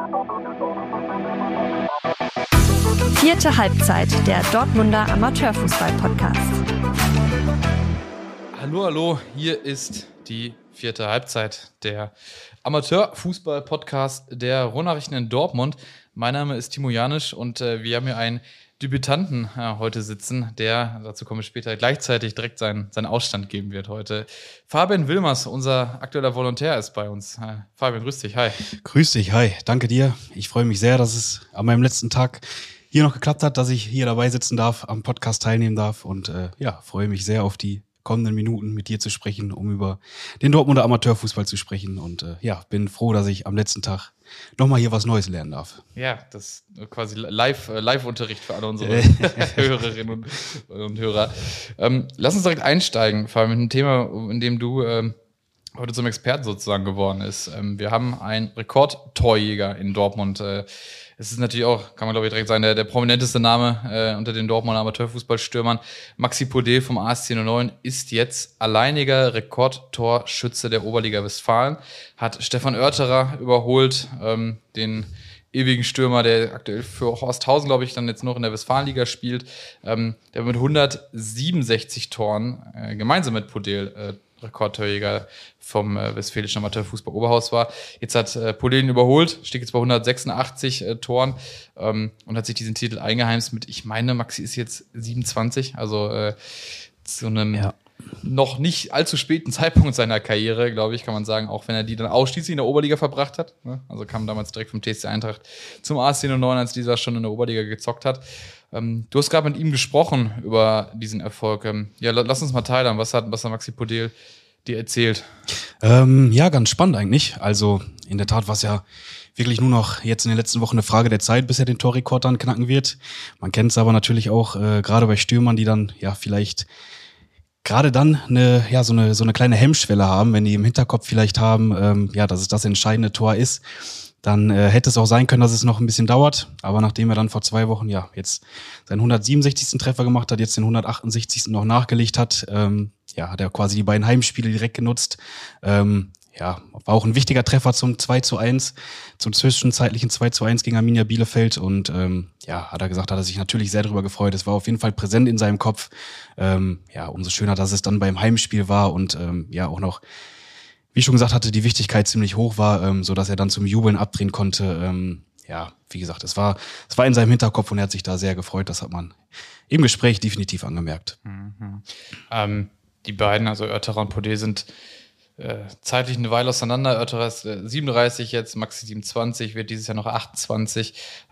Vierte Halbzeit, der Dortmunder Amateurfußball-Podcast. Hallo, hier ist die vierte Halbzeit, der Amateurfußball-Podcast der Ruhrnachrichten in Dortmund. Mein Name ist Timo Janisch und wir haben hier einen Debütanten heute sitzen, der, dazu komme ich später, gleichzeitig direkt seinen Ausstand geben wird heute. Fabian Wilmers, unser aktueller Volontär, ist bei uns. Fabian, grüß dich, hi. Grüß dich, hi, danke dir. Ich freue mich sehr, dass es an meinem letzten Tag hier noch geklappt hat, dass ich hier dabei sitzen darf, am Podcast teilnehmen darf und freue mich sehr auf die kommenden Minuten mit dir zu sprechen, um über den Dortmunder Amateurfußball zu sprechen und bin froh, dass ich am letzten Tag nochmal hier was Neues lernen darf. Ja, das ist quasi Live-Unterricht für alle unsere Hörerinnen und Hörer. Lass uns direkt einsteigen, vor allem mit einem Thema, in dem du heute zum Experten sozusagen geworden ist. Wir haben einen Rekordtorjäger in Dortmund. Es ist natürlich auch, kann man glaube ich direkt sagen, der prominenteste Name unter den Dortmunder Amateurfußballstürmern. Maxi Podel vom ASC 09 ist jetzt alleiniger Rekordtorschütze der Oberliga Westfalen. Hat Stefan Oerterer überholt, den ewigen Stürmer, der aktuell für Horsthausen, glaube ich, dann jetzt noch in der Westfalenliga spielt. Der mit 167 Toren gemeinsam mit Podel Rekordtorjäger vom Westfälischen Amateurfußball Oberhaus war. Jetzt hat Podel ihn überholt, steht jetzt bei 186 Toren und hat sich diesen Titel eingeheimst mit, ich meine, Maxi ist jetzt 27, also zu einem noch nicht allzu späten Zeitpunkt seiner Karriere, glaube ich, kann man sagen, auch wenn er die dann ausschließlich in der Oberliga verbracht hat. Ne? Also kam damals direkt vom TSC Eintracht zum ASC 09, als dieser schon in der Oberliga gezockt hat. Du hast gerade mit ihm gesprochen über diesen Erfolg. Lass uns mal teilen. Was hat Maxi Podel dir erzählt? Ganz spannend eigentlich. Also in der Tat war es ja wirklich nur noch jetzt in den letzten Wochen eine Frage der Zeit, bis er den Torrekord dann knacken wird. Man kennt es aber natürlich auch gerade bei Stürmern, die dann vielleicht gerade dann so eine kleine Hemmschwelle haben, wenn die im Hinterkopf vielleicht haben, dass es das entscheidende Tor ist. Dann hätte es auch sein können, dass es noch ein bisschen dauert. Aber nachdem er dann vor 2 Wochen jetzt seinen 167. Treffer gemacht hat, jetzt den 168. noch nachgelegt hat, hat er quasi die beiden Heimspiele direkt genutzt. War auch ein wichtiger Treffer zum 2:1, zum zwischenzeitlichen 2:1 gegen Arminia Bielefeld. Und hat er gesagt, hat er sich natürlich sehr darüber gefreut. Es war auf jeden Fall präsent in seinem Kopf. Umso schöner, dass es dann beim Heimspiel war und auch noch, wie ich schon gesagt hatte, die Wichtigkeit ziemlich hoch war, so dass er dann zum Jubeln abdrehen konnte. Wie gesagt, es war in seinem Hinterkopf und er hat sich da sehr gefreut. Das hat man im Gespräch definitiv angemerkt. Mhm. Die beiden, also Oerterer und Podel, sind zeitlich eine Weile auseinander. Oerterer ist 37 jetzt, Maxi 27, wird dieses Jahr noch 28.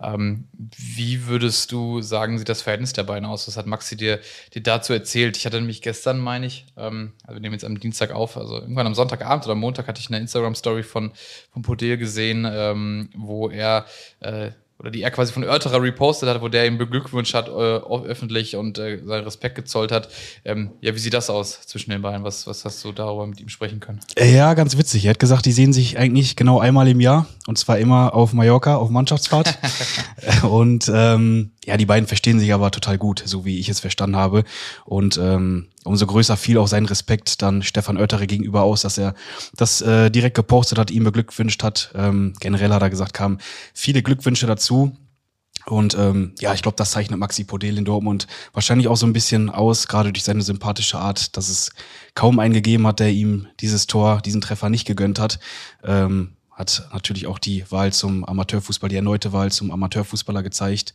Wie würdest du sagen, sieht das Verhältnis der beiden aus? Was hat Maxi dir dazu erzählt? Ich hatte nämlich gestern, meine ich, wir nehmen jetzt am Dienstag auf, also irgendwann am Sonntagabend oder am Montag hatte ich eine Instagram-Story von Podel gesehen, wo er die er quasi von Oerterer repostet hat, wo der ihn beglückwünscht hat, öffentlich und seinen Respekt gezollt hat. Wie sieht das aus zwischen den beiden? Was hast du darüber mit ihm sprechen können? Ja, ganz witzig. Er hat gesagt, die sehen sich eigentlich genau einmal im Jahr und zwar immer auf Mallorca, auf Mannschaftsfahrt. Und die beiden verstehen sich aber total gut, so wie ich es verstanden habe. Und umso größer fiel auch sein Respekt dann Stefan Oerterer gegenüber aus, dass er das direkt gepostet hat, ihm beglückwünscht hat. Generell hat er gesagt, kamen viele Glückwünsche dazu. Und ich glaube, das zeichnet Maxi Podel in Dortmund wahrscheinlich auch so ein bisschen aus, gerade durch seine sympathische Art, dass es kaum einen gegeben hat, der ihm diesen Treffer nicht gegönnt hat. Hat natürlich auch die Wahl zum Amateurfußball, die erneute Wahl zum Amateurfußballer gezeigt.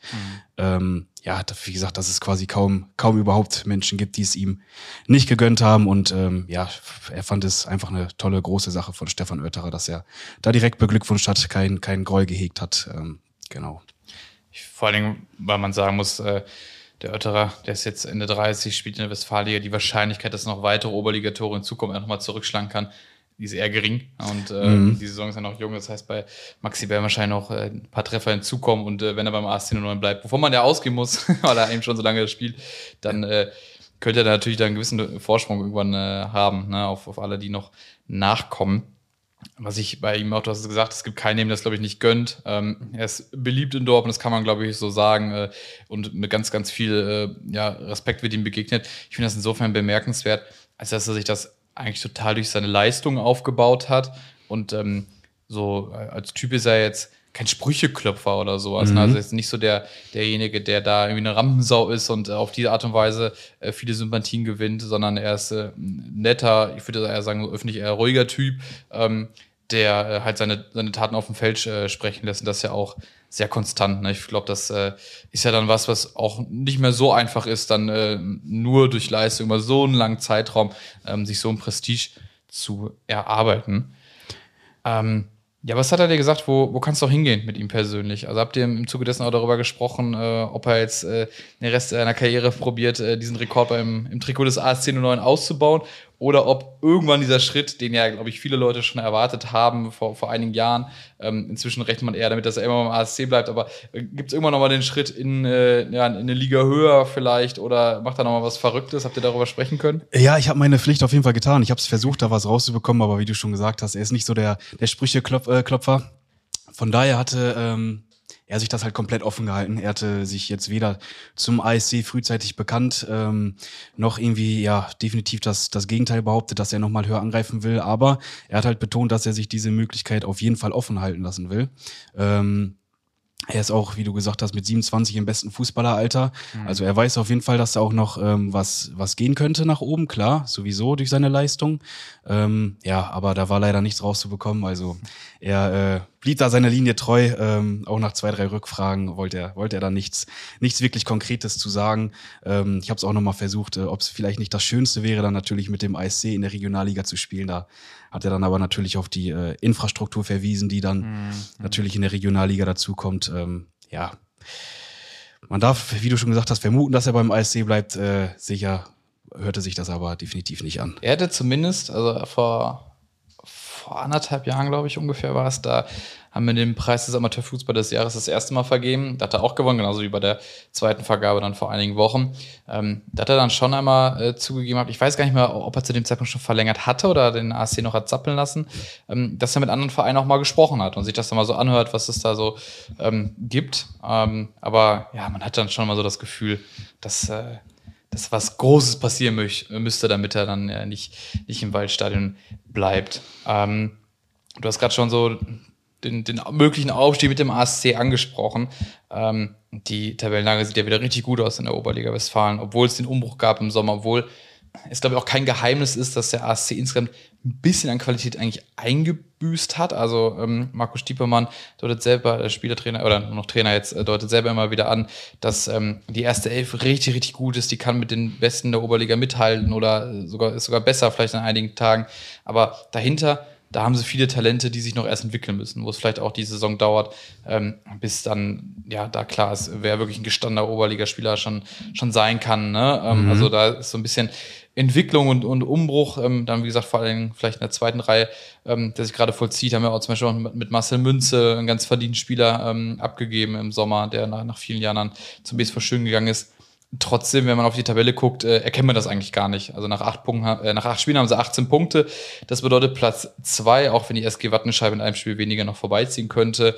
Wie gesagt, dass es quasi kaum überhaupt Menschen gibt, die es ihm nicht gegönnt haben. Und er fand es einfach eine tolle, große Sache von Stefan Oerterer, dass er da direkt beglückwünscht hat, kein Groll gehegt hat. Genau. Vor allen Dingen, weil man sagen muss, der Oerterer, der ist jetzt Ende 30, spielt in der Westfalenliga. Die Wahrscheinlichkeit, dass noch weitere Oberligatore in Zukunft nochmal zurückschlagen kann, die ist eher gering. Und die Saison ist ja noch jung. Das heißt, bei Maxi werden wahrscheinlich noch ein paar Treffer hinzukommen. Und wenn er beim ASC 09 bleibt, wovon man ja ausgehen muss, weil er eben schon so lange spielt, dann könnte er natürlich da einen gewissen Vorsprung irgendwann haben, ne, auf alle, die noch nachkommen. Was ich bei ihm auch, du hast es gesagt, es gibt keinen, dem das, glaube ich, nicht gönnt. Er ist beliebt in Dortmund, das kann man, glaube ich, so sagen. Und mit ganz, ganz viel Respekt wird ihm begegnet. Ich finde das insofern bemerkenswert, als dass er sich das eigentlich total durch seine Leistung aufgebaut hat. Und so als Typ ist er jetzt kein Sprücheklopfer oder sowas. Also jetzt nicht so derjenige, der da irgendwie eine Rampensau ist und auf diese Art und Weise viele Sympathien gewinnt, sondern er ist netter, ich würde eher sagen, öffentlich eher ruhiger Typ, der halt seine Taten auf dem Feld sprechen lässt. Und das ist ja auch sehr konstant. Ne? Ich glaube, das ist ja dann was auch nicht mehr so einfach ist, dann nur durch Leistung über so einen langen Zeitraum sich so ein Prestige zu erarbeiten. Ja, was hat er dir gesagt, wo kannst du auch hingehen mit ihm persönlich? Also habt ihr im Zuge dessen auch darüber gesprochen, ob er jetzt den Rest seiner Karriere probiert, diesen Rekord im Trikot des AS 09 auszubauen, oder ob irgendwann dieser Schritt, den ja, glaube ich, viele Leute schon erwartet haben vor einigen Jahren, inzwischen rechnet man eher damit, dass er immer beim ASC bleibt, aber gibt es irgendwann nochmal den Schritt in eine Liga höher vielleicht, oder macht er nochmal was Verrücktes? Habt ihr darüber sprechen können? Ja, ich habe meine Pflicht auf jeden Fall getan. Ich habe es versucht, da was rauszubekommen, aber wie du schon gesagt hast, er ist nicht so der Sprücheklopfer. Von daher hatte er sich das halt komplett offen gehalten. Er hatte sich jetzt weder zum ASC frühzeitig bekannt, noch irgendwie definitiv das Gegenteil behauptet, dass er nochmal höher angreifen will. Aber er hat halt betont, dass er sich diese Möglichkeit auf jeden Fall offen halten lassen will. Er ist auch, wie du gesagt hast, mit 27 im besten Fußballeralter. Also er weiß auf jeden Fall, dass da auch noch was gehen könnte nach oben, klar, sowieso durch seine Leistung. Aber da war leider nichts rauszubekommen. Also er blieb da seiner Linie treu. Auch nach 2, 3 Rückfragen wollte er da nichts wirklich Konkretes zu sagen. Ich habe es auch nochmal versucht, ob es vielleicht nicht das Schönste wäre, dann natürlich mit dem ASC in der Regionalliga zu spielen. Da hat er dann aber natürlich auf die Infrastruktur verwiesen, die dann natürlich in der Regionalliga dazukommt. Man darf, wie du schon gesagt hast, vermuten, dass er beim ASC bleibt. Sicher hörte sich das aber definitiv nicht an. Er hätte zumindest, also vor 1,5 Jahren, glaube ich, ungefähr war es, da haben wir den Preis des Amateurfußball des Jahres das erste Mal vergeben. Da hat er auch gewonnen, genauso wie bei der zweiten Vergabe dann vor einigen Wochen. Da hat er dann schon einmal zugegeben, ich weiß gar nicht mehr, ob er zu dem Zeitpunkt schon verlängert hatte oder den ASC noch hat zappeln lassen, dass er mit anderen Vereinen auch mal gesprochen hat und sich das dann mal so anhört, was es da so gibt. Aber ja, man hat dann schon mal so das Gefühl, dass was Großes passieren müsste, damit er dann nicht im Waldstadion bleibt. Du hast gerade schon so den möglichen Aufstieg mit dem ASC angesprochen. Die Tabellenlage sieht ja wieder richtig gut aus in der Oberliga Westfalen, obwohl es den Umbruch gab im Sommer, obwohl es, glaube ich, auch kein Geheimnis ist, dass der ASC insgesamt ein bisschen an Qualität eigentlich eingebüßt hat. Also Marco Stiepermann deutet selber, Spielertrainer oder noch Trainer jetzt, deutet selber immer wieder an, dass die erste Elf richtig, richtig gut ist. Die kann mit den Besten der Oberliga mithalten oder ist sogar besser vielleicht an einigen Tagen. Aber dahinter, da haben sie viele Talente, die sich noch erst entwickeln müssen, wo es vielleicht auch die Saison dauert, bis dann, da klar ist, wer wirklich ein gestandener Oberligaspieler schon sein kann. Ne? Also da ist so ein bisschen Entwicklung und Umbruch, dann wie gesagt vor allem vielleicht in der zweiten Reihe, der sich gerade vollzieht, haben wir auch zum Beispiel auch mit Marcel Münze einen ganz verdienten Spieler abgegeben im Sommer, der nach vielen Jahren dann zum BSV Schön gegangen ist. Trotzdem, wenn man auf die Tabelle guckt, erkennen wir das eigentlich gar nicht. Also nach 8 Spielen haben sie 18 Punkte. Das bedeutet Platz 2, auch wenn die SG Wattenscheid mit einem Spiel weniger noch vorbeiziehen könnte.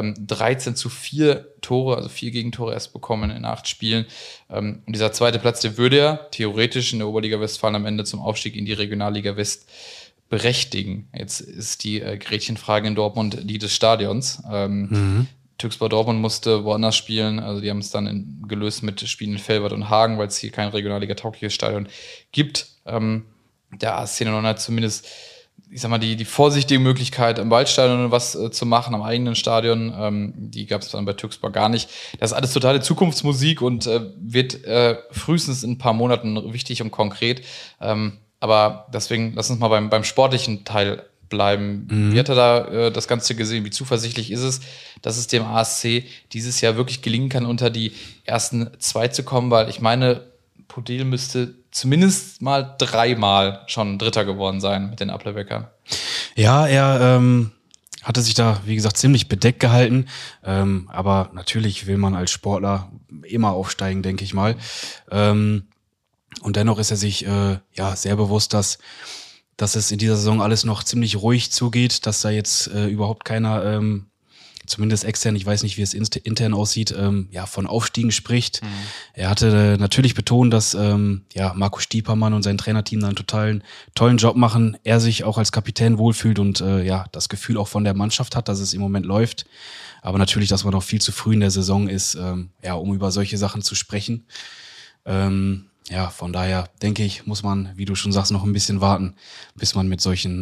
13:4 Tore, also 4 Gegentore erst bekommen in 8 Spielen. Und dieser zweite Platz, der würde ja theoretisch in der Oberliga Westfalen am Ende zum Aufstieg in die Regionalliga West berechtigen. Jetzt ist die Gretchenfrage in Dortmund die des Stadions. Türkspor Dortmund musste woanders spielen, also die haben es dann gelöst mit Spielen in Velbert und Hagen, weil es hier kein Regionalliga-taugliches Stadion gibt. Der ASC hat zumindest, ich sag mal, die vorsichtige Möglichkeit, im Waldstadion was zu machen, am eigenen Stadion. Die gab es dann bei Türkspor gar nicht. Das ist alles totale Zukunftsmusik und wird frühestens in ein paar Monaten wichtig und konkret. Aber deswegen, lass uns mal beim sportlichen Teil bleiben. Wie hat er da das Ganze gesehen? Wie zuversichtlich ist es, dass es dem ASC dieses Jahr wirklich gelingen kann, unter die ersten 2 zu kommen? Weil ich meine, Podel müsste zumindest mal 3-mal schon Dritter geworden sein mit den Applerbeckern. Ja, er hatte sich da, wie gesagt, ziemlich bedeckt gehalten. Aber natürlich will man als Sportler immer aufsteigen, denke ich mal. Und dennoch ist er sich sehr bewusst, dass es in dieser Saison alles noch ziemlich ruhig zugeht, dass da jetzt überhaupt keiner zumindest extern, ich weiß nicht, wie es intern aussieht, von Aufstiegen spricht. Er hatte natürlich betont, dass Marco Stiepermann und sein Trainerteam da einen tollen Job machen, er sich auch als Kapitän wohlfühlt und das Gefühl auch von der Mannschaft hat, dass es im Moment läuft. Aber natürlich, dass man noch viel zu früh in der Saison ist, um über solche Sachen zu sprechen. Von daher denke ich, muss man, wie du schon sagst, noch ein bisschen warten, bis man mit solchen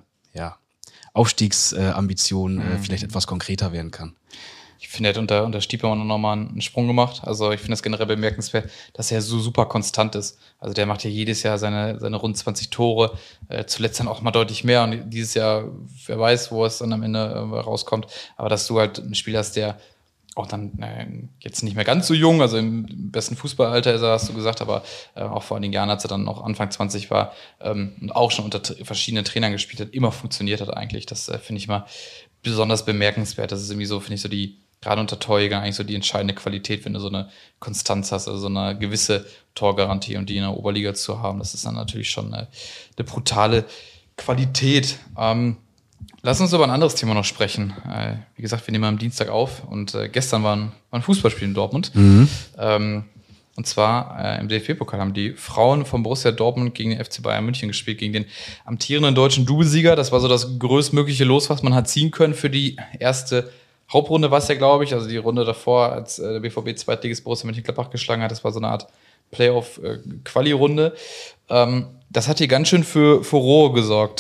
Aufstiegsambitionen vielleicht etwas konkreter werden kann. Ich finde, er hat unter Stiepermann nochmal einen Sprung gemacht. Also ich finde das generell bemerkenswert, dass er so super konstant ist. Also der macht ja jedes Jahr seine rund 20 Tore, zuletzt dann auch mal deutlich mehr. Und dieses Jahr, wer weiß, wo es dann am Ende rauskommt. Aber dass du halt einen Spieler hast, der auch dann jetzt nicht mehr ganz so jung, also im besten Fußballalter ist er, hast du gesagt, aber auch vor einigen Jahren, als er dann noch Anfang 20 war und auch schon unter verschiedenen Trainern gespielt hat, immer funktioniert hat eigentlich. Das finde ich mal besonders bemerkenswert. Das ist irgendwie so, finde ich, so die, gerade unter Torjägern eigentlich so die entscheidende Qualität, wenn du so eine Konstanz hast, also so eine gewisse Torgarantie und die in der Oberliga zu haben. Das ist dann natürlich schon eine brutale Qualität. Lass uns über ein anderes Thema noch sprechen. Wie gesagt, wir nehmen am Dienstag auf und gestern war ein Fußballspiel in Dortmund. Und zwar im DFB-Pokal haben die Frauen von Borussia Dortmund gegen den FC Bayern München gespielt, gegen den amtierenden deutschen Doublesieger. Das war so das größtmögliche Los, was man hat ziehen können für die erste Hauptrunde, war es ja, glaube ich. Also die Runde davor, als der BVB Zweitligist Borussia Mönchengladbach geschlagen hat, das war so eine Art Playoff-Quali-Runde. Das hat hier ganz schön für Furore gesorgt.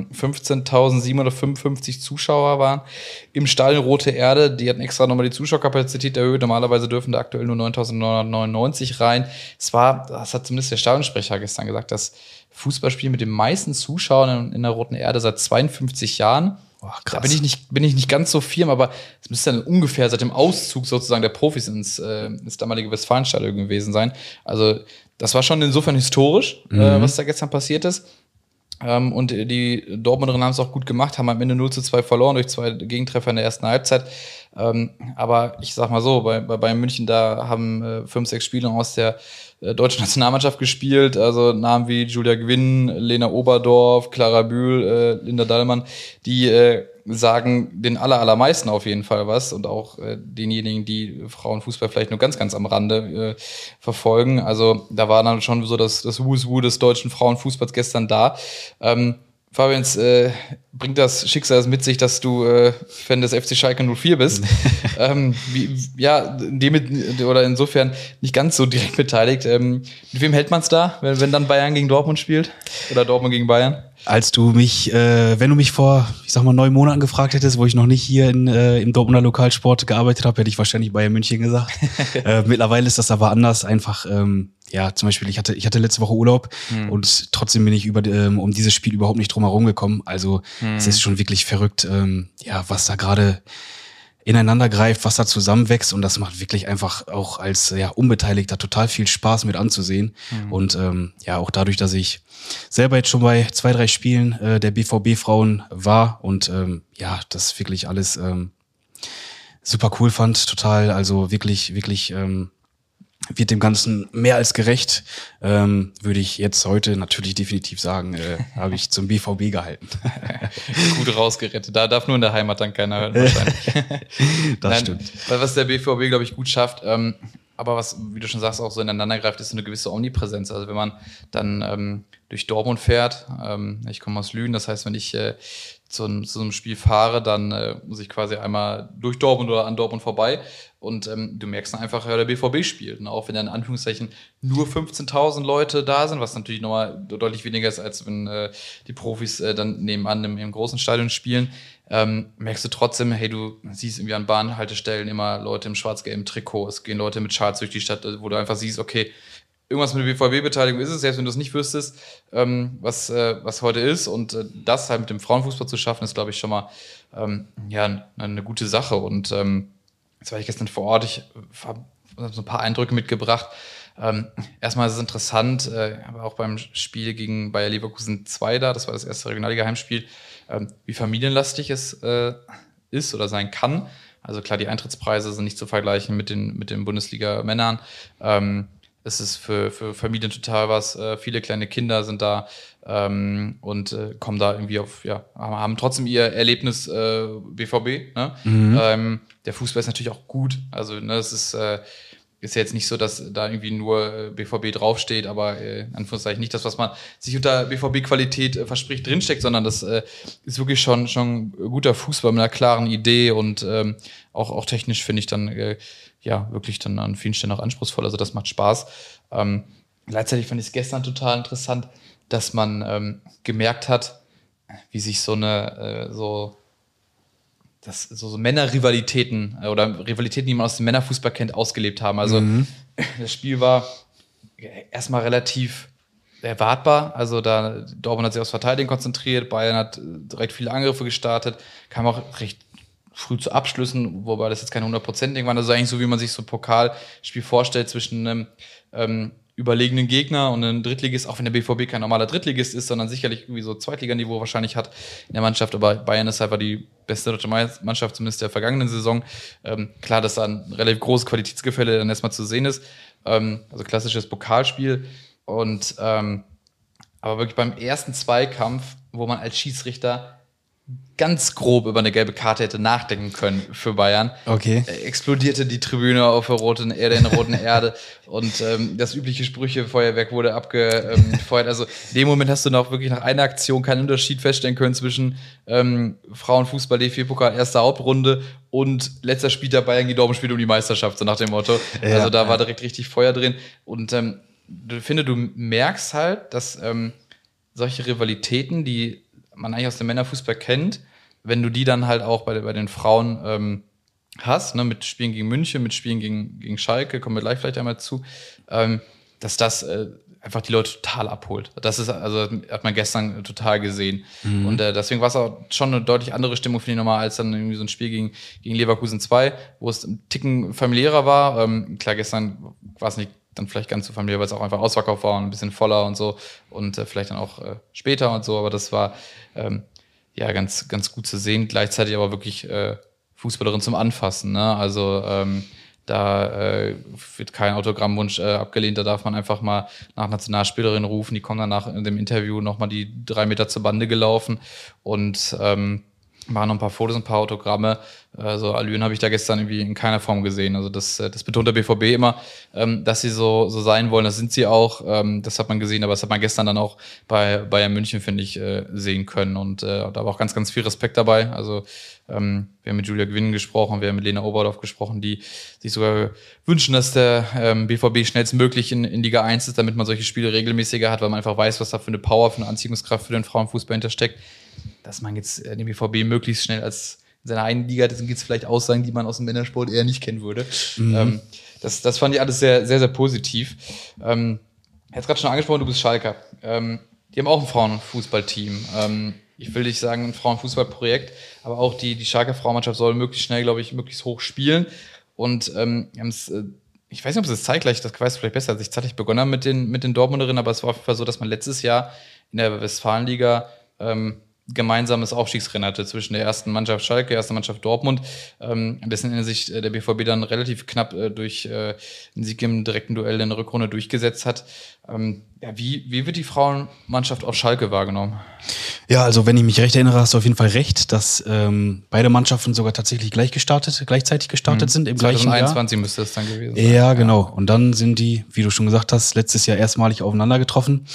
15.755 Zuschauer waren im Stadion Rote Erde. Die hatten extra nochmal die Zuschauerkapazität erhöht. Normalerweise dürfen da aktuell nur 9.999 rein. Das hat zumindest der Stadionsprecher gestern gesagt, das Fußballspiel mit den meisten Zuschauern in der Roten Erde seit 52 Jahren. Krass. Da bin ich nicht ganz so firm, aber es müsste dann ungefähr seit dem Auszug sozusagen der Profis ins damalige Westfalenstadion gewesen sein. Also das war schon insofern historisch, was da gestern passiert ist. Und die Dortmunderinnen haben es auch gut gemacht, haben am Ende 0:2 verloren durch 2 Gegentreffer in der ersten Halbzeit. Aber ich sag mal so, bei Bayern München, da haben 5, 6 Spieler aus der deutschen Nationalmannschaft gespielt, also Namen wie Julia Gwinn, Lena Oberdorf, Clara Bühl, Linda Dallmann, die sagen den allermeisten auf jeden Fall was und auch denjenigen, die Frauenfußball vielleicht nur ganz, ganz am Rande verfolgen. Also da war dann schon so das Who's Who des deutschen Frauenfußballs gestern da. Fabian, bringt das Schicksal mit sich, dass du Fan des FC Schalke 04 bist. Insofern nicht ganz so direkt beteiligt. Mit wem hält man es da, wenn dann Bayern gegen Dortmund spielt? Oder Dortmund gegen Bayern? Als du mich, wenn du mich vor, 9 Monaten gefragt hättest, wo ich noch nicht hier im Dortmunder Lokalsport gearbeitet habe, hätte ich wahrscheinlich Bayern München gesagt. Mittlerweile ist das aber anders. Einfach, zum Beispiel, ich hatte letzte Woche Urlaub und trotzdem bin ich um dieses Spiel überhaupt nicht drum herum gekommen. Also es ist schon wirklich verrückt, was da gerade ineinander greift, was da zusammenwächst, und das macht wirklich einfach auch als Unbeteiligter total viel Spaß mit anzusehen. Und auch dadurch, dass ich selber jetzt schon bei 2, 3 Spielen der BVB-Frauen war und das wirklich alles super cool fand, total, also wirklich wird dem Ganzen mehr als gerecht, würde ich jetzt heute natürlich definitiv sagen, habe ich zum BVB gehalten. Gut rausgerettet. Da darf nur in der Heimat dann keiner hören wahrscheinlich. Das stimmt. Was der BVB, glaube ich, gut schafft, aber was, wie du schon sagst, auch so ineinander greift, ist so eine gewisse Omnipräsenz. Also wenn man dann durch Dortmund fährt, ich komme aus Lünen, das heißt, wenn ich zu einem Spiel fahre, dann muss ich quasi einmal durch Dortmund oder an Dortmund vorbei und du merkst dann einfach, der BVB spielt. Und auch wenn dann in Anführungszeichen nur 15.000 Leute da sind, was natürlich nochmal deutlich weniger ist, als wenn die Profis dann nebenan im großen Stadion spielen, merkst du trotzdem, hey, du siehst irgendwie an Bahnhaltestellen immer Leute im schwarz-gelben Trikot, es gehen Leute mit Schals durch die Stadt, wo du einfach siehst, okay, irgendwas mit der BVB-Beteiligung ist es, selbst wenn du es nicht wüsstest, was heute ist. Und das halt mit dem Frauenfußball zu schaffen, ist, glaube ich, schon mal eine gute Sache. Und jetzt war ich gestern vor Ort, ich habe so ein paar Eindrücke mitgebracht. Erstmal ist es interessant, aber auch beim Spiel gegen Bayer Leverkusen 2 das war das erste Regionalliga-Heimspiel, wie familienlastig es ist oder sein kann. Also klar, die Eintrittspreise sind nicht zu vergleichen mit den Bundesliga-Männern. es ist für Familien total was. Viele kleine Kinder sind da und kommen da irgendwie haben trotzdem ihr Erlebnis BVB. Ne? Der Fußball ist natürlich auch gut. Also ne, es ist ja jetzt nicht so, dass da irgendwie nur BVB draufsteht, aber in Anführungszeichen nicht das, was man sich unter BVB-Qualität verspricht, drinsteckt, sondern das ist wirklich schon guter Fußball mit einer klaren Idee und auch technisch finde ich dann wirklich dann an vielen Stellen auch anspruchsvoll. Also das macht Spaß. Gleichzeitig fand ich es gestern total interessant, dass man gemerkt hat, wie sich so Männerrivalitäten oder Rivalitäten, die man aus dem Männerfußball kennt, ausgelebt haben. Also das Spiel war erstmal relativ erwartbar. Also Dortmund hat sich aufs Verteidigen konzentriert, Bayern hat direkt viele Angriffe gestartet, kam auch recht früh zu Abschlüssen, wobei das jetzt keine 100%-Ding waren. Also eigentlich so, wie man sich so ein Pokalspiel vorstellt zwischen einem überlegenen Gegner und einem Drittligist, auch wenn der BVB kein normaler Drittligist ist, sondern sicherlich irgendwie so Zweitliganiveau wahrscheinlich hat in der Mannschaft, aber Bayern ist einfach die beste deutsche Mannschaft, zumindest der vergangenen Saison. Klar, dass da ein relativ großes Qualitätsgefälle dann erstmal zu sehen ist, also klassisches Pokalspiel und aber wirklich beim ersten Zweikampf, wo man als Schiedsrichter ganz grob über eine gelbe Karte hätte nachdenken können für Bayern. Okay. Explodierte die Tribüne auf der roten Erde und das übliche Sprüchefeuerwerk wurde abgefeuert. Also in dem Moment hast du noch wirklich nach einer Aktion keinen Unterschied feststellen können zwischen Frauenfußball DFB-Pokal erste Hauptrunde und letzter Spieltag Bayern gegen Dortmund spielt um die Meisterschaft, so nach dem Motto. Ja, also da war direkt richtig Feuer drin und du merkst halt, dass solche Rivalitäten, die man eigentlich aus dem Männerfußball kennt, wenn du die dann halt auch bei den Frauen hast, ne, mit Spielen gegen München, mit Spielen gegen Schalke, kommen wir gleich vielleicht einmal zu, dass das einfach die Leute total abholt. Das ist, also hat man gestern total gesehen. Und deswegen war es auch schon eine deutlich andere Stimmung, finde ich nochmal, als dann irgendwie so ein Spiel gegen Leverkusen 2, wo es ein Ticken familiärer war. Klar, gestern war es nicht dann vielleicht ganz so familiär, weil es auch einfach Ausverkauf war und ein bisschen voller und so und vielleicht dann auch später und so, aber das war ganz, ganz gut zu sehen, gleichzeitig aber wirklich Fußballerin zum Anfassen, ne? Also da wird kein Autogrammwunsch abgelehnt, da darf man einfach mal nach Nationalspielerin rufen, die kommen danach in dem Interview nochmal die 3 Meter zur Bande gelaufen und machen noch ein paar Fotos, ein paar Autogramme. So Allüren habe ich da gestern irgendwie in keiner Form gesehen. Also das betont der BVB immer, dass sie so sein wollen. Das sind sie auch. Das hat man gesehen, aber das hat man gestern dann auch bei Bayern München, finde ich, sehen können. Und da war auch ganz, ganz viel Respekt dabei. Also wir haben mit Julia Gwynn gesprochen, wir haben mit Lena Oberdorf gesprochen, die sich sogar wünschen, dass der BVB schnellstmöglich in Liga 1 ist, damit man solche Spiele regelmäßiger hat, weil man einfach weiß, was da für eine Power, für eine Anziehungskraft für den Frauenfußball hintersteckt. Dass man jetzt den BVB möglichst schnell als in seiner einen Liga, das gibt es vielleicht Aussagen, die man aus dem Männersport eher nicht kennen würde. Das fand ich alles sehr, sehr, sehr positiv. Jetzt gerade schon angesprochen, du bist Schalker. Die haben auch ein Frauenfußballteam. Ich will nicht sagen ein Frauenfußballprojekt, aber auch die Schalker Frauenmannschaft soll möglichst schnell, glaube ich, möglichst hoch spielen. Und ich weiß nicht, ob es zeitgleich, das weißt du vielleicht besser, als ich zeitgleich begonnen habe mit den Dortmunderinnen, aber es war auf jeden Fall so, dass man letztes Jahr in der Westfalenliga gemeinsames Aufstiegsrennen hatte zwischen der ersten Mannschaft Schalke, ersten Mannschaft Dortmund, dessen in sich der BVB dann relativ knapp durch einen Sieg im direkten Duell in der Rückrunde durchgesetzt hat. Wie wird die Frauenmannschaft auf Schalke wahrgenommen? Ja, also wenn ich mich recht erinnere, hast du auf jeden Fall recht, dass beide Mannschaften sogar tatsächlich gleichzeitig gestartet sind im gleichen Jahr. 2021 müsste es dann gewesen sein. Ja, genau. Und dann sind die, wie du schon gesagt hast, letztes Jahr erstmalig aufeinander getroffen.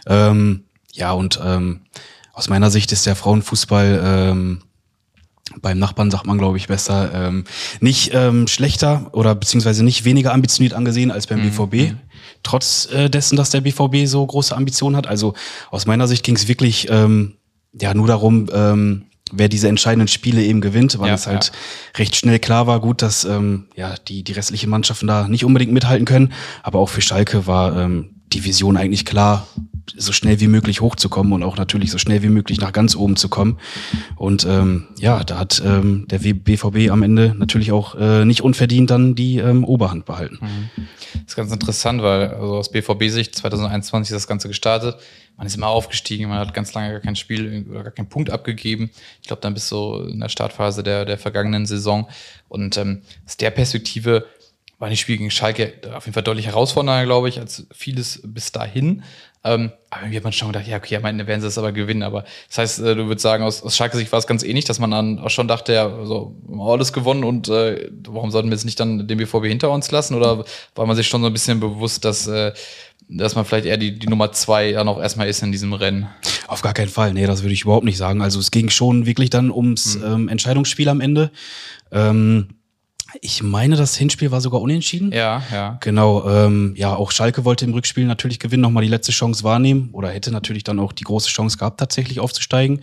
Aus meiner Sicht ist der Frauenfußball beim Nachbarn, sagt man, glaube ich, besser, nicht schlechter oder beziehungsweise nicht weniger ambitioniert angesehen als beim BVB. Trotz dessen, dass der BVB so große Ambitionen hat. Also aus meiner Sicht ging es wirklich nur darum, wer diese entscheidenden Spiele eben gewinnt, weil es halt recht schnell klar war, gut, dass die restlichen Mannschaften da nicht unbedingt mithalten können. Aber auch für Schalke war die Vision eigentlich klar, so schnell wie möglich hochzukommen und auch natürlich so schnell wie möglich nach ganz oben zu kommen. Und da hat der BVB am Ende natürlich auch nicht unverdient dann die Oberhand behalten. Das ist ganz interessant, weil also aus BVB-Sicht 2021 ist das Ganze gestartet. Man ist immer aufgestiegen, man hat ganz lange gar kein Spiel oder gar keinen Punkt abgegeben. Ich glaube, dann bis so in der Startphase der vergangenen Saison. Und aus der Perspektive war das Spiel gegen Schalke auf jeden Fall deutlich herausfordernder, glaube ich, als vieles bis dahin. Aber irgendwie hat man schon gedacht, ja, okay, am Ende werden sie es aber gewinnen. Aber das heißt, du würdest sagen, aus Schalke Sicht war es ganz ähnlich, dass man dann auch schon dachte, ja, so, alles gewonnen und warum sollten wir jetzt nicht dann den BVB hinter uns lassen? Oder war man sich schon so ein bisschen bewusst, dass man vielleicht eher die Nummer 2 dann auch erstmal ist in diesem Rennen? Auf gar keinen Fall, nee, das würde ich überhaupt nicht sagen. Also es ging schon wirklich dann ums Entscheidungsspiel am Ende. Ich meine, das Hinspiel war sogar unentschieden. Ja. Genau, auch Schalke wollte im Rückspiel natürlich gewinnen, nochmal die letzte Chance wahrnehmen oder hätte natürlich dann auch die große Chance gehabt, tatsächlich aufzusteigen.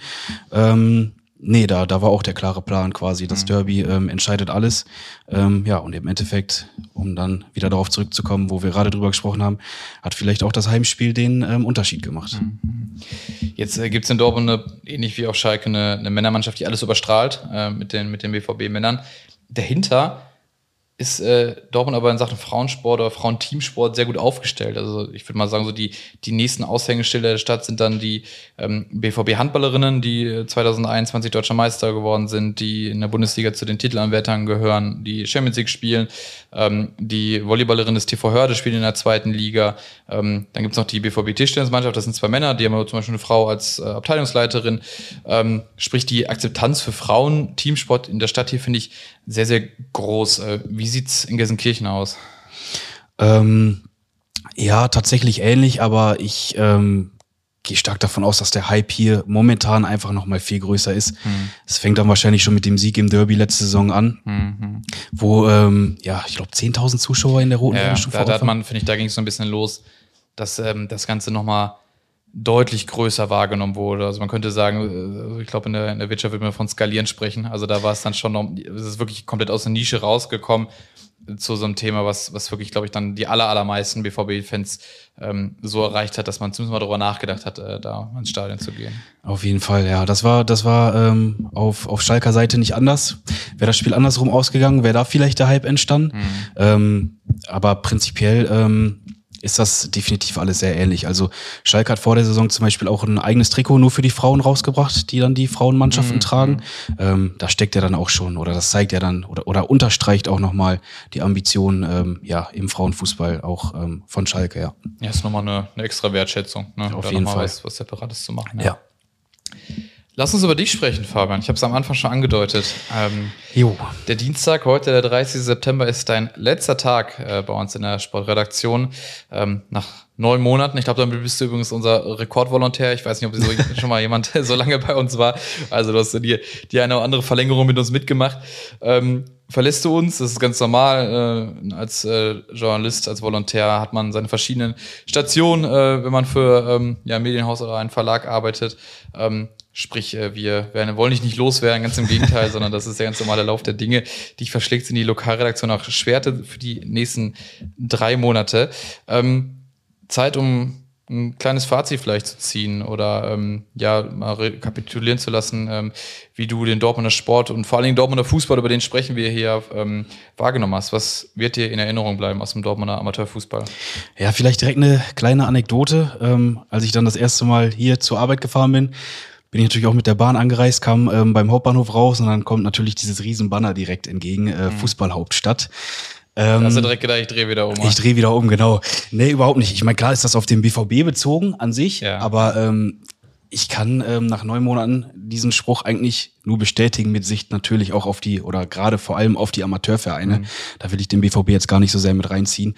Da war auch der klare Plan quasi. Das Derby entscheidet alles. Und im Endeffekt, um dann wieder darauf zurückzukommen, wo wir gerade drüber gesprochen haben, hat vielleicht auch das Heimspiel den Unterschied gemacht. Jetzt gibt es in Dortmund ähnlich wie auf Schalke eine Männermannschaft, die alles überstrahlt mit den BVB-Männern. Dahinter ist Dortmund aber in Sachen Frauensport oder Frauenteamsport sehr gut aufgestellt. Also ich würde mal sagen, so die nächsten Aushängeschilder der Stadt sind dann die BVB-Handballerinnen, die 2021 Deutscher Meister geworden sind, die in der Bundesliga zu den Titelanwärtern gehören, die Champions League spielen, die Volleyballerin des TV Hörde spielen in der 2. Liga. Dann gibt es noch die BVB-Tischtennismannschaft, das sind 2 Männer, die haben aber zum Beispiel eine Frau als Abteilungsleiterin. Sprich, die Akzeptanz für Frauen, Teamsport in der Stadt hier finde ich sehr, sehr groß. Wie sieht's in Gelsenkirchen aus? Ja, tatsächlich ähnlich, aber ich gehe stark davon aus, dass der Hype hier momentan einfach noch mal viel größer ist. Es fängt dann wahrscheinlich schon mit dem Sieg im Derby letzte Saison an, wo, ich glaube 10.000 Zuschauer in der Roten Erde schon da hat man, finde ich, da ging es so ein bisschen los, dass das Ganze noch mal deutlich größer wahrgenommen wurde. Also man könnte sagen, ich glaube, in der Wirtschaft würde man von Skalieren sprechen. Also da war es dann schon noch, es ist wirklich komplett aus der Nische rausgekommen zu so einem Thema, was wirklich, glaube ich, dann die allermeisten BVB-Fans so erreicht hat, dass man zumindest mal darüber nachgedacht hat, da ins Stadion zu gehen. Auf jeden Fall, ja. Das war auf Schalker Seite nicht anders. Wäre das Spiel andersrum ausgegangen, wäre da vielleicht der Hype entstanden. Aber prinzipiell ist das definitiv alles sehr ähnlich. Also Schalke hat vor der Saison zum Beispiel auch ein eigenes Trikot nur für die Frauen rausgebracht, die dann die Frauenmannschaften tragen. Da steckt ja dann auch schon, oder das zeigt ja dann, oder unterstreicht auch nochmal die Ambition im Frauenfußball auch von Schalke, ja. Ja, ist nochmal eine extra Wertschätzung, ne? Auf jeden Fall. Was Separates zu machen. Ja. Lass uns über dich sprechen, Fabian. Ich habe es am Anfang schon angedeutet. Der Dienstag, heute der 30. September, ist dein letzter Tag bei uns in der Sportredaktion. Nach 9 Monaten. Ich glaube, damit bist du übrigens unser Rekordvolontär. Ich weiß nicht, ob schon mal jemand so lange bei uns war. Also du hast die eine oder andere Verlängerung mit uns mitgemacht. Verlässt du uns, das ist ganz normal, als Journalist, als Volontär hat man seine verschiedenen Stationen, wenn man für ein Medienhaus oder einen Verlag arbeitet. Sprich, wir wollen dich nicht loswerden, ganz im Gegenteil, sondern das ist der ganz normale Lauf der Dinge. Dich verschlägt in die Lokalredaktion nach Schwerte für die nächsten 3 Monate. Zeit, um ein kleines Fazit vielleicht zu ziehen oder mal rekapitulieren zu lassen, wie du den Dortmunder Sport und vor allen Dingen Dortmunder Fußball, über den sprechen wir hier, wahrgenommen hast. Was wird dir in Erinnerung bleiben aus dem Dortmunder Amateurfußball? Ja, vielleicht direkt eine kleine Anekdote. Als ich dann das erste Mal hier zur Arbeit gefahren bin ich natürlich auch mit der Bahn angereist, kam beim Hauptbahnhof raus und dann kommt natürlich dieses Riesenbanner direkt entgegen, Fußballhauptstadt. Hast du direkt gedacht, ich drehe wieder um? Ich drehe wieder um, genau. Nee, überhaupt nicht. Ich meine, klar ist das auf den BVB bezogen an sich, aber ich kann nach 9 Monaten diesen Spruch eigentlich nur bestätigen mit Sicht natürlich auch auf die, oder gerade vor allem auf die Amateurvereine. Da will ich den BVB jetzt gar nicht so sehr mit reinziehen.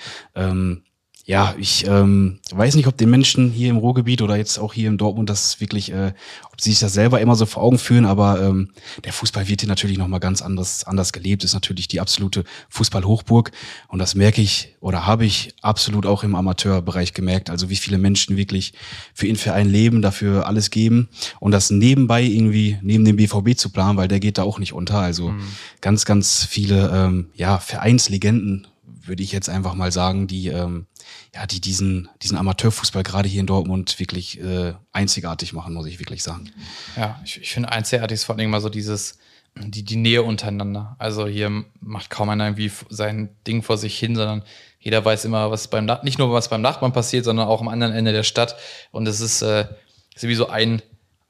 Ich weiß nicht, ob den Menschen hier im Ruhrgebiet oder jetzt auch hier in Dortmund das wirklich, ob sie sich das selber immer so vor Augen führen, aber der Fußball wird hier natürlich nochmal ganz anders gelebt, ist natürlich die absolute Fußballhochburg und das merke ich oder habe ich absolut auch im Amateurbereich gemerkt, also wie viele Menschen wirklich für ihren Verein leben, dafür alles geben und das nebenbei irgendwie neben dem BVB zu planen, weil der geht da auch nicht unter, also ganz, ganz viele Vereinslegenden, würde ich jetzt einfach mal sagen, die diesen Amateurfußball gerade hier in Dortmund wirklich einzigartig machen, muss ich wirklich sagen. Ja, ich finde einzigartig ist vor allem mal so die Nähe untereinander. Also hier macht kaum einer irgendwie sein Ding vor sich hin, sondern jeder weiß immer, nicht nur was beim Nachbarn passiert, sondern auch am anderen Ende der Stadt. Und es ist wie so ein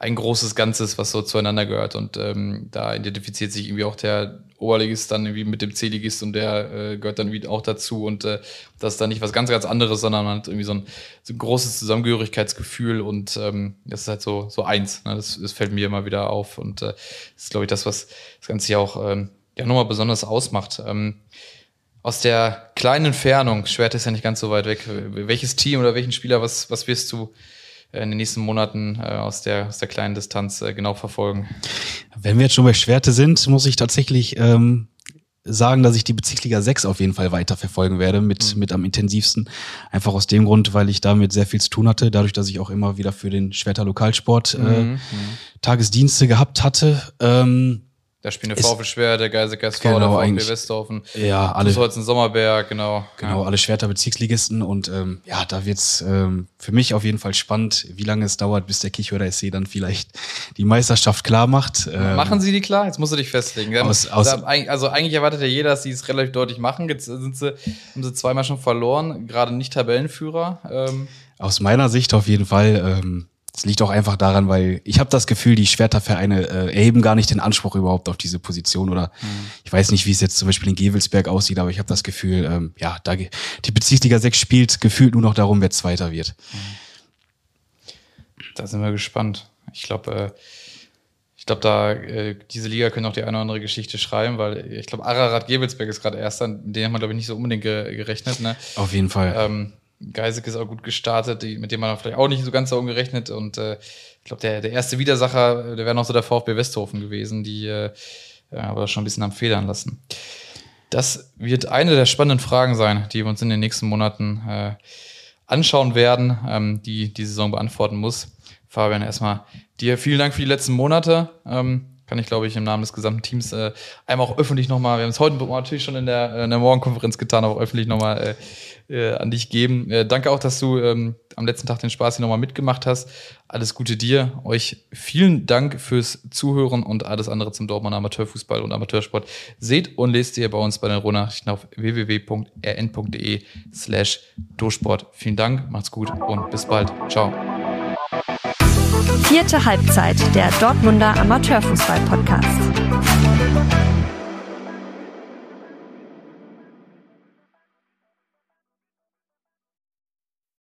ein großes Ganzes, was so zueinander gehört. Und da identifiziert sich irgendwie auch der Oberligist dann irgendwie mit dem C-Ligist und der gehört dann wieder auch dazu. Und das ist dann nicht was ganz, ganz anderes, sondern man hat irgendwie so ein großes Zusammengehörigkeitsgefühl und das ist halt so eins. Ne? Das fällt mir immer wieder auf. Und das ist, glaube ich, das, was das Ganze ja auch nochmal besonders ausmacht. Aus der kleinen Entfernung, Schwert ist ja nicht ganz so weit weg, welches Team oder welchen Spieler, was wirst du in den nächsten Monaten aus der kleinen Distanz genau verfolgen? Wenn wir jetzt schon bei Schwerte sind, muss ich tatsächlich sagen, dass ich die Bezirksliga 6 auf jeden Fall weiter verfolgen werde, mit am intensivsten. Einfach aus dem Grund, weil ich damit sehr viel zu tun hatte, dadurch, dass ich auch immer wieder für den Schwerter Lokalsport Tagesdienste gehabt hatte. Da spielen der VfL Schwert, der Geiseke SV, genau, der VfB Westhofen, ja, alle Tussholzen Sommerberg, genau. Genau, alle Schwerter Bezirksligisten und da wird's für mich auf jeden Fall spannend, wie lange es dauert, bis der Kichhörder SC dann vielleicht die Meisterschaft klar macht. Machen sie die klar? Jetzt musst du dich festlegen. Also eigentlich erwartet ja jeder, dass sie es relativ deutlich machen. Jetzt haben sie zweimal schon verloren, gerade nicht Tabellenführer. Aus meiner Sicht auf jeden Fall. Es liegt auch einfach daran, weil ich habe das Gefühl, die Schwertervereine erheben gar nicht den Anspruch überhaupt auf diese Position oder ich weiß nicht, wie es jetzt zum Beispiel in Gevelsberg aussieht, aber ich habe das Gefühl, die Bezirksliga 6 spielt gefühlt nur noch darum, wer Zweiter wird. Da sind wir gespannt. Ich glaube, diese Liga können auch die eine oder andere Geschichte schreiben, weil ich glaube, Ararat Gevelsberg ist gerade Erster, mit denen haben wir, glaube ich, nicht so unbedingt gerechnet. Ne? Auf jeden Fall. Geiseke ist auch gut gestartet, mit dem man vielleicht auch nicht so ganz darum gerechnet. Und ich glaube, der erste Widersacher, der wäre noch so der VfB Westhofen gewesen, die aber schon ein bisschen am Federn lassen. Das wird eine der spannenden Fragen sein, die wir uns in den nächsten Monaten anschauen werden, die Saison beantworten muss. Fabian, erstmal dir vielen Dank für die letzten Monate. Kann ich, glaube ich, im Namen des gesamten Teams einmal auch öffentlich nochmal, wir haben es heute natürlich schon in der Morgenkonferenz getan, aber auch öffentlich nochmal an dich geben. Danke auch, dass du am letzten Tag den Spaß hier nochmal mitgemacht hast. Alles Gute dir. Euch vielen Dank fürs Zuhören und alles andere zum Dortmunder Amateurfußball und Amateursport seht und lest ihr bei uns bei den Ruhrnachrichten auf www.rn.de/dosport. Vielen Dank, macht's gut und bis bald. Ciao. 4. Halbzeit, der Dortmunder Amateurfußball-Podcast.